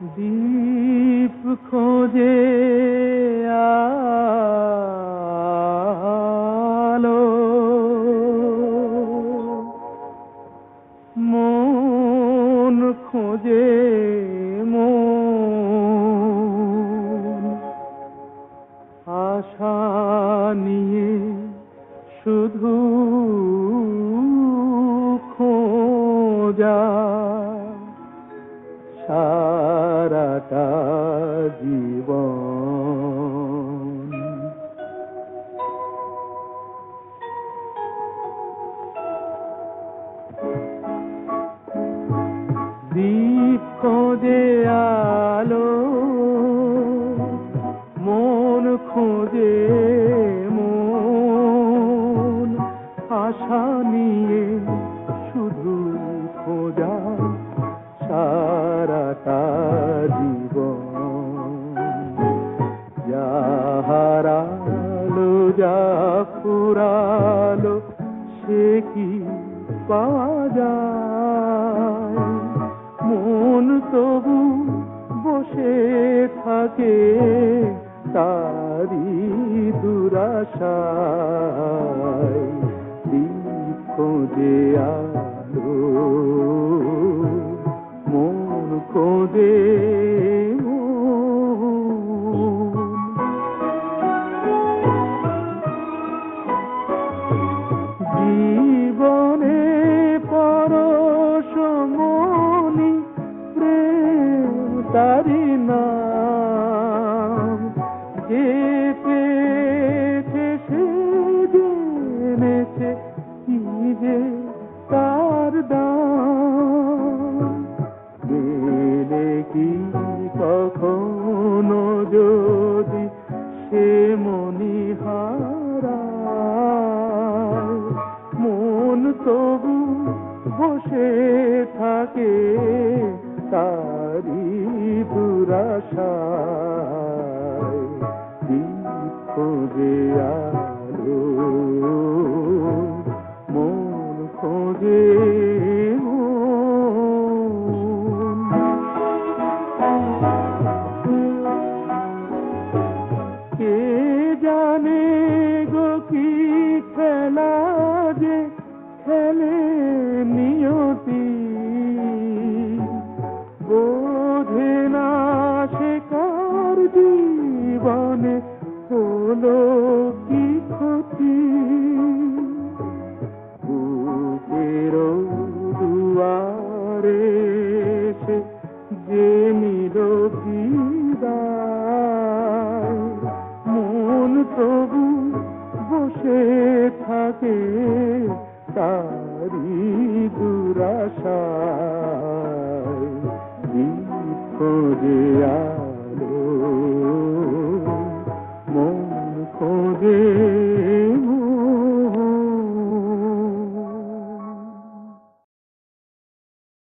দীপ খোঁজে আলো, মন খোঁজে মন, আশা নিয়ে শুধু খোঁজা সারাটা জীবন। দীপ খোঁজে আলো, মন খোঁজে মন, আশা নিয়ে শুধু খোঁজা সারাটা জীবন। যা হারালো যা ফুরালো সে কি পাওয়া যায়? মন তবু বসে থাকে তারি দুরাশায়। দীপ খোঁজে আলো, মন খোঁজে জীবনে পরশমণি প্রেম তারি নাম। যে পেয়েছে সে জেনেছে কি যে তার দাম। পেলে কি কখনো যদি সে মনি হারায়, মন তবু বসে থাকে তারি দুরাশায়। দীপ খোঁজে আলো, মন খোঁজে কে জানে গো কি খেলা যে খেলে নিয়তি। বোঝে না সে কার জীবনে হলো কি ক্ষতি। বুকের দুয়ারে সে যে নিল বিদায়, মন তবু বসে থাকে তারি দুরাশায়। দীপ খোঁজে আলো, মন খোঁজে